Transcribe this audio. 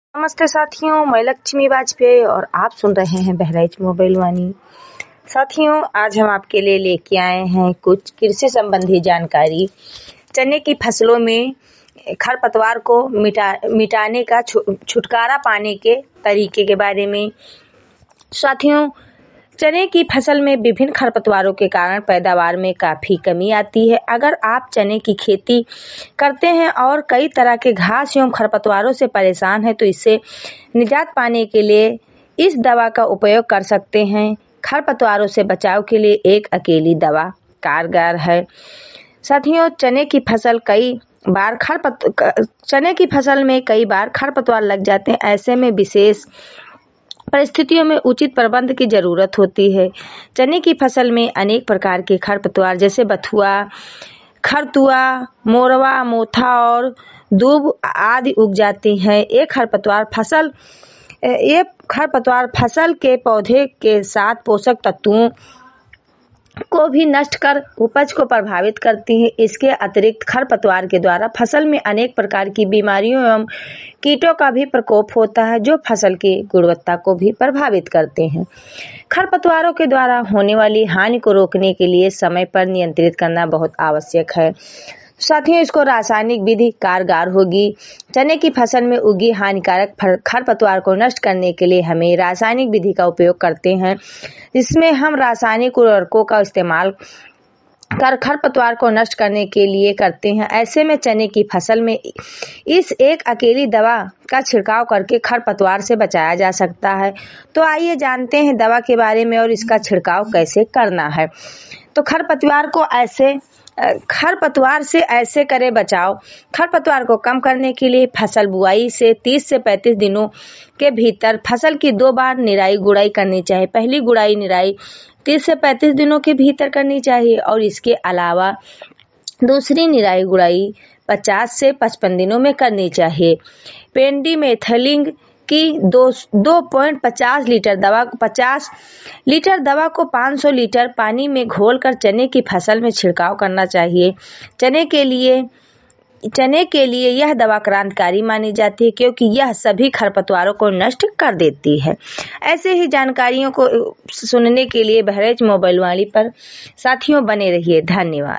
नमस्ते साथियों, मैं लक्ष्मी वाजपेयी और आप सुन रहे हैं बहराइच मोबाइल वाणी। साथियों, आज हम आपके लिए लेके आए हैं कुछ कृषि संबंधी जानकारी। चने की फसलों में खरपतवार को मिटाने का छुटकारा पाने के तरीके के बारे में। साथियों, चने की फसल में विभिन्न खरपतवारों के कारण पैदावार में काफ़ी कमी आती है। अगर आप चने की खेती करते हैं और कई तरह के घास एवं खरपतवारों से परेशान हैं तो इससे निजात पाने के लिए इस दवा का उपयोग कर सकते हैं। खरपतवारों से बचाव के लिए एक अकेली दवा कारगर है। साथियों, चने की फसल में कई बार खरपतवार लग जाते हैं। ऐसे में विशेष परिस्थितियों में उचित प्रबंध की जरूरत होती है। चने की फसल में अनेक प्रकार के खरपतवार जैसे बथुआ, खरतुआ, मोरवा, मोथा और दूब आदि उग जाती हैं। ये खरपतवार फसल के पौधे के साथ पोषक तत्वों को भी नष्ट कर उपज को प्रभावित करती है। इसके अतिरिक्त खरपतवार के द्वारा फसल में अनेक प्रकार की बीमारियों एवं कीटों का भी प्रकोप होता है जो फसल की गुणवत्ता को भी प्रभावित करते हैं। खरपतवारों के द्वारा होने वाली हानि को रोकने के लिए समय पर नियंत्रित करना बहुत आवश्यक है। साथियों, इसको रासायनिक विधि कारगर होगी। चने की फसल में उगी हानिकारक खरपतवार को नष्ट करने के लिए हमें रासायनिक विधि का उपयोग करते हैं, जिसमें हम रासायनिक उर्वरकों का इस्तेमाल कर खरपतवार को नष्ट करने के लिए करते हैं। ऐसे में चने की फसल में इस एक अकेली दवा का छिड़काव करके खरपतवार से बचाया जा सकता है। तो आइए जानते हैं दवा के बारे में और इसका छिड़काव कैसे करना है। तो खरपतवार से ऐसे करें बचाव। खरपतवार को कम करने के लिए फसल बुआई से 30 से 35 दिनों के भीतर फसल की 2 बार निराई गुड़ाई करनी चाहिए। पहली गुड़ाई निराई 30 से 35 दिनों के भीतर करनी चाहिए और इसके अलावा दूसरी निराई गुड़ाई 50 से 55 दिनों में करनी चाहिए। पेंडिमेथलिन की 2.50 लीटर दवा को 500 लीटर पानी में घोलकर चने की फसल में छिड़काव करना चाहिए। चने के लिए यह दवा क्रांतिकारी मानी जाती है क्योंकि यह सभी खरपतवारों को नष्ट कर देती है। ऐसे ही जानकारियों को सुनने के लिए बहराइच मोबाइल वाणी पर साथियों बने रहिए। धन्यवाद।